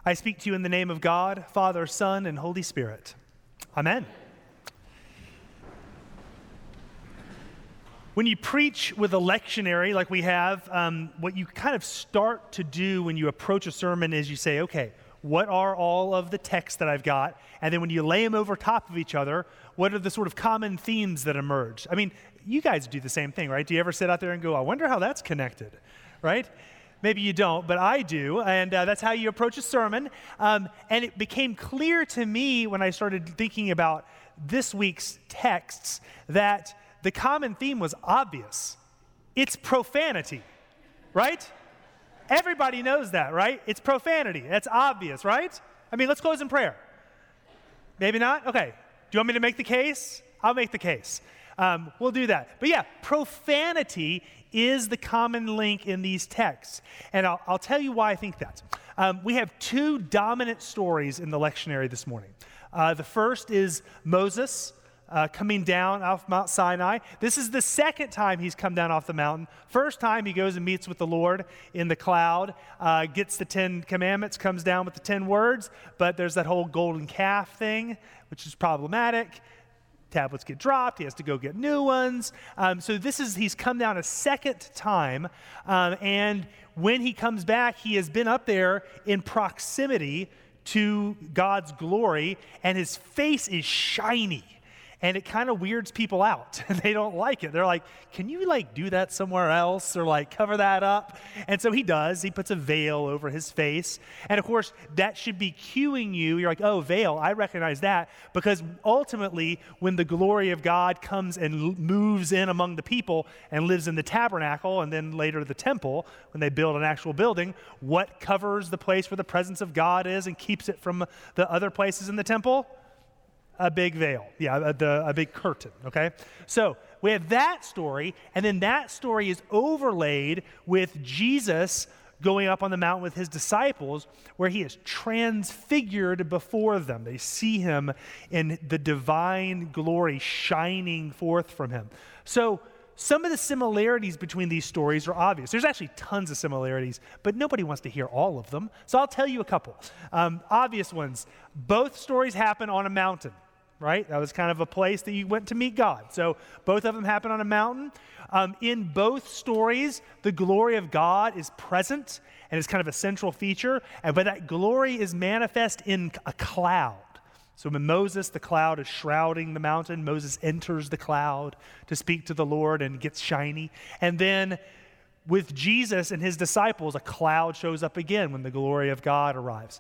I speak to you in the name of God, Father, Son, and Holy Spirit. Amen. When you preach with a lectionary like we have, what you kind of start to do when you approach a sermon is you say, okay, what are all of the texts that I've got? And then when you lay them over top of each other, what are the sort of common themes that emerge? I mean, you guys do the same thing, right? Do you ever sit out there and go, I wonder how that's connected, right? Maybe you don't, but I do, and that's how you approach a sermon. And it became clear to me when I started thinking about this week's texts that the common theme was obvious. It's profanity, right? Everybody knows that, right? It's profanity. That's obvious, right? I mean, let's close in prayer. Maybe not? Okay. Do you want me to make the case? I'll make the case. We'll do that. But yeah, profanity is the common link in these texts. And I'll tell you why I think that. We have two dominant stories in the lectionary this morning. The first is Moses coming down off Mount Sinai. This is the second time he's come down off the mountain. First time he goes and meets with the Lord in the cloud, gets the 10 commandments, comes down with the 10 words, but there's that whole golden calf thing, which is problematic. Tablets get dropped, he has to go get new ones. So he's come down a second time, and when he comes back, he has been up there in proximity to God's glory, and his face is shiny. And it kind of weirds people out. They don't like it. They're like, can you do that somewhere else or cover that up? And so he does. He puts a veil over his face. And of course, that should be cueing you. You're like, oh, veil, I recognize that. Because ultimately, when the glory of God comes and moves in among the people and lives in the tabernacle and then later the temple, when they build an actual building, what covers the place where the presence of God is and keeps it from the other places in the temple? A big veil, a big curtain, okay? So we have that story, and then that story is overlaid with Jesus going up on the mountain with his disciples, where he is transfigured before them. They see him in the divine glory shining forth from him. So some of the similarities between these stories are obvious. There's actually tons of similarities, but nobody wants to hear all of them. So I'll tell you a couple. Obvious ones. Both stories happen on a mountain. Right? That was kind of a place that you went to meet God. So both of them happen on a mountain. In both stories, the glory of God is present and is kind of a central feature, but that glory is manifest in a cloud. So when Moses, the cloud is shrouding the mountain, Moses enters the cloud to speak to the Lord and gets shiny. And then with Jesus and his disciples, a cloud shows up again when the glory of God arrives.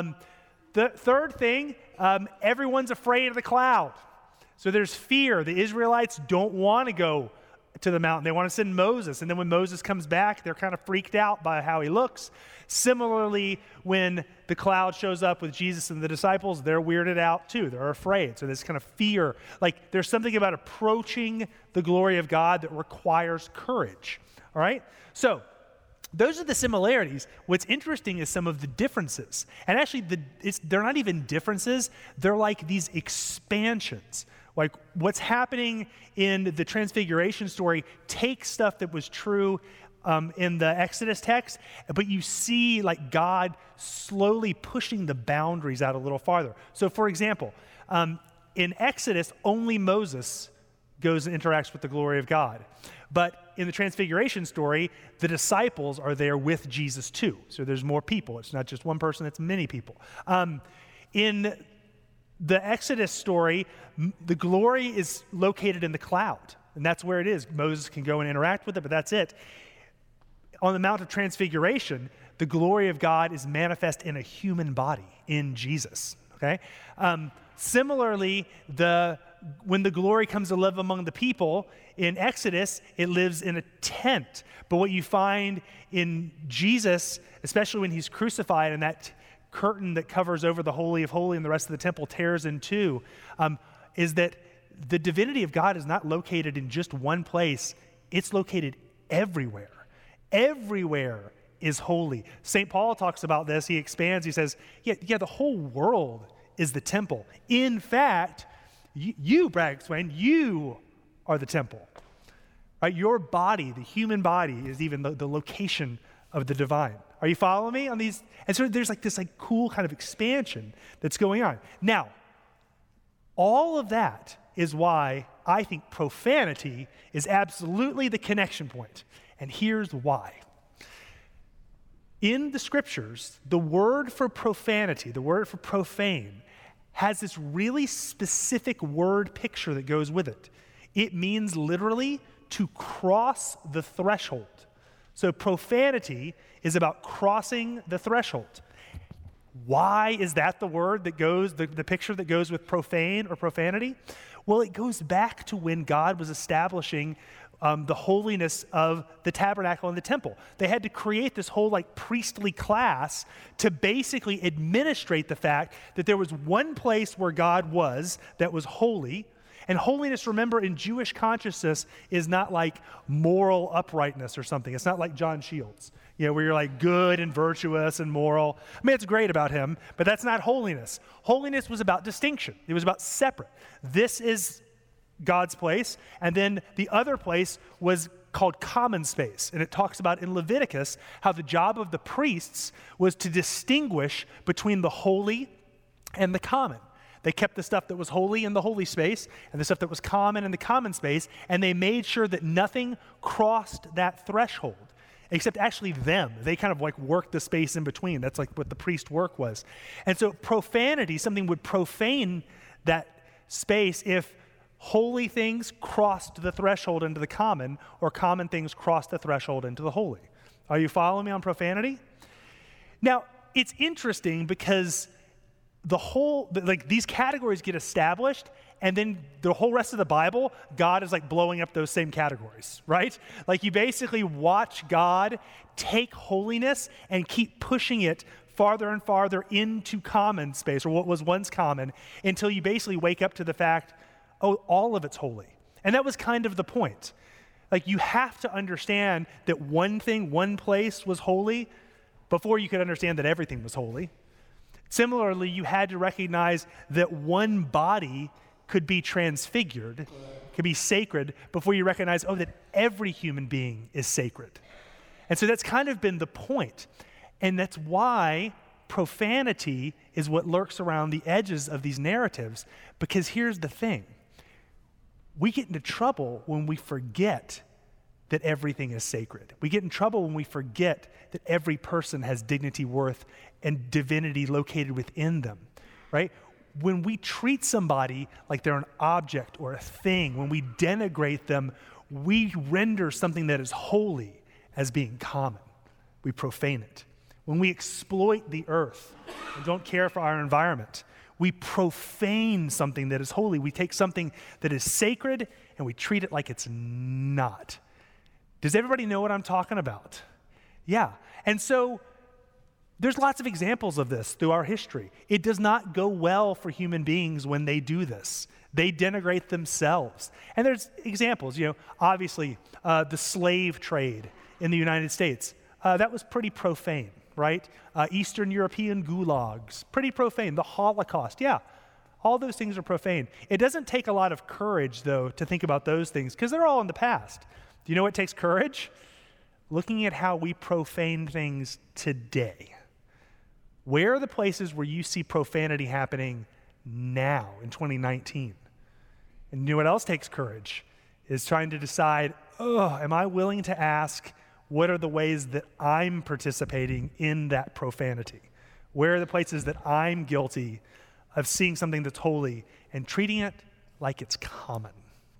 The third thing, everyone's afraid of the cloud. So there's fear. The Israelites don't want to go to the mountain. They want to send Moses. And then when Moses comes back, they're kind of freaked out by how he looks. Similarly, when the cloud shows up with Jesus and the disciples, they're weirded out too. They're afraid. So there's kind of fear. There's something about approaching the glory of God that requires courage. All right? So those are the similarities. What's interesting is some of the differences. And actually, they're not even differences. They're like these expansions. Like what's happening in the Transfiguration story takes stuff that was true in the Exodus text, but you see God slowly pushing the boundaries out a little farther. So for example, in Exodus, only Moses goes and interacts with the glory of God. But in the Transfiguration story, the disciples are there with Jesus too. So there's more people. It's not just one person, it's many people. In the Exodus story, the glory is located in the cloud, and that's where it is. Moses can go and interact with it, but that's it. On the Mount of Transfiguration, the glory of God is manifest in a human body, in Jesus, okay? Similarly, when the glory comes to live among the people, in Exodus, it lives in a tent. But what you find in Jesus, especially when he's crucified and that curtain that covers over the Holy of Holies and the rest of the temple tears in two, is that the divinity of God is not located in just one place. It's located everywhere. Everywhere is holy. St. Paul talks about this. He expands. He says, yeah, the whole world is the temple. In fact, you, Bragg Swain, you are the temple. Right? Your body, the human body, is even the location of the divine. Are you following me on these? And so there's like this like cool kind of expansion that's going on. Now, all of that is why I think profanity is absolutely the connection point. And here's why. In the scriptures, the word for profanity, the word for profane, has this really specific word picture that goes with it. It means literally to cross the threshold. So profanity is about crossing the threshold. Why is that the word that goes, the picture that goes with profane or profanity? Well, it goes back to when God was establishing the holiness of the tabernacle and the temple. They had to create this whole like priestly class to basically administrate the fact that there was one place where God was that was holy. And holiness, remember, in Jewish consciousness is not like moral uprightness or something. It's not like John Shields, where you're like good and virtuous and moral. I mean, it's great about him, but that's not holiness. Holiness was about distinction. It was about separate. This is God's place, and then the other place was called common space. And it talks about in Leviticus how the job of the priests was to distinguish between the holy and the common. They kept the stuff that was holy in the holy space and the stuff that was common in the common space, and they made sure that nothing crossed that threshold, except actually them. They kind of like worked the space in between. That's like what the priest work was. And so profanity, something would profane that space if holy things crossed the threshold into the common, or common things crossed the threshold into the holy. Are you following me on profanity? Now, it's interesting because these categories get established, and then the whole rest of the Bible, God is like blowing up those same categories, right? Like you basically watch God take holiness and keep pushing it farther and farther into common space, or what was once common, until you basically wake up to the fact, oh, all of it's holy. And that was kind of the point. Like you have to understand that one place was holy before you could understand that everything was holy. Similarly, you had to recognize that one body could be transfigured, could be sacred, before you recognize, that every human being is sacred. And so that's kind of been the point. And that's why profanity is what lurks around the edges of these narratives, because here's the thing. We get into trouble when we forget that everything is sacred. We get in trouble when we forget that every person has dignity, worth, and divinity located within them, right? When we treat somebody like they're an object or a thing, when we denigrate them, we render something that is holy as being common. We profane it. When we exploit the earth and don't care for our environment, we profane something that is holy. We take something that is sacred and we treat it like it's not. Does everybody know what I'm talking about? Yeah. And so there's lots of examples of this through our history. It does not go well for human beings when they do this. They denigrate themselves. And there's examples, obviously the slave trade in the United States. That was pretty profane, right? Eastern European gulags, pretty profane. The Holocaust, yeah. All those things are profane. It doesn't take a lot of courage, though, to think about those things, because they're all in the past. Do you know what takes courage? Looking at how we profane things today. Where are the places where you see profanity happening now in 2019? And you know what else takes courage? Is trying to decide, am I willing to ask, what are the ways that I'm participating in that profanity? Where are the places that I'm guilty of seeing something that's holy and treating it like it's common?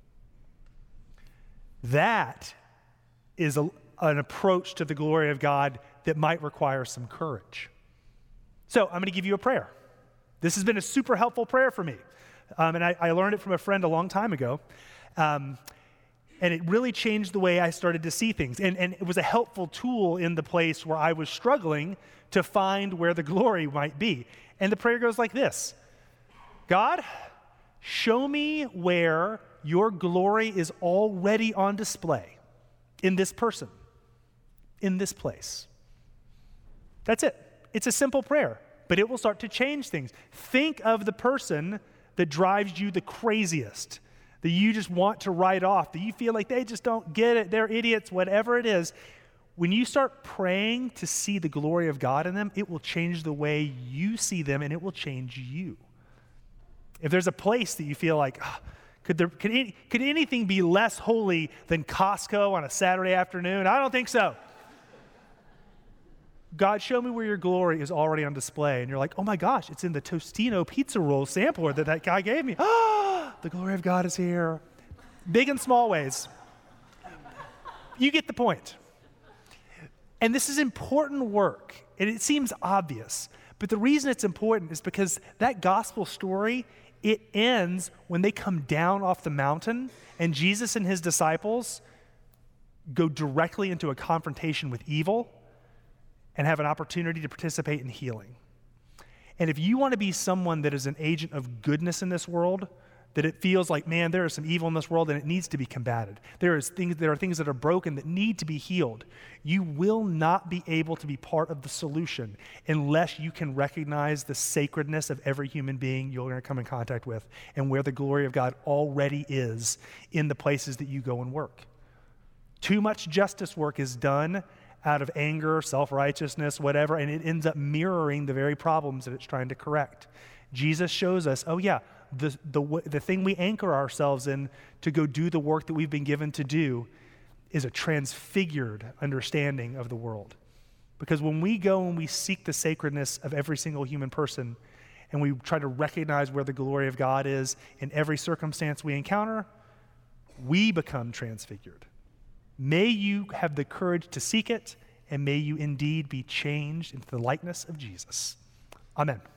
That is an approach to the glory of God that might require some courage. So I'm going to give you a prayer. This has been a super helpful prayer for me. And I learned it from a friend a long time ago. And it really changed the way I started to see things. And it was a helpful tool in the place where I was struggling to find where the glory might be. And the prayer goes like this. God, show me where your glory is already on display in this person, in this place. That's it. It's a simple prayer, but it will start to change things. Think of the person that drives you the craziest, that you just want to write off, that you feel like they just don't get it, they're idiots, whatever it is. when you start praying to see the glory of God in them, it will change the way you see them, and it will change you. If there's a place that you feel like, could anything be less holy than Costco on a Saturday afternoon? I don't think so. God, show me where your glory is already on display. And you're like, oh my gosh, it's in the Tostino pizza roll sampler that guy gave me. The glory of God is here. Big and small ways. You get the point. And this is important work, and it seems obvious. But the reason it's important is because that gospel story, it ends when they come down off the mountain and Jesus and his disciples go directly into a confrontation with evil and have an opportunity to participate in healing. And if you want to be someone that is an agent of goodness in this world, that it feels like, man, there is some evil in this world and it needs to be combated. There are things that are broken that need to be healed. You will not be able to be part of the solution unless you can recognize the sacredness of every human being you're going to come in contact with and where the glory of God already is in the places that you go and work. Too much justice work is done out of anger, self-righteousness, whatever, and it ends up mirroring the very problems that it's trying to correct. Jesus shows us, oh yeah, the thing we anchor ourselves in to go do the work that we've been given to do is a transfigured understanding of the world. Because when we go and we seek the sacredness of every single human person and we try to recognize where the glory of God is in every circumstance we encounter, we become transfigured. May you have the courage to seek it, and may you indeed be changed into the likeness of Jesus. Amen.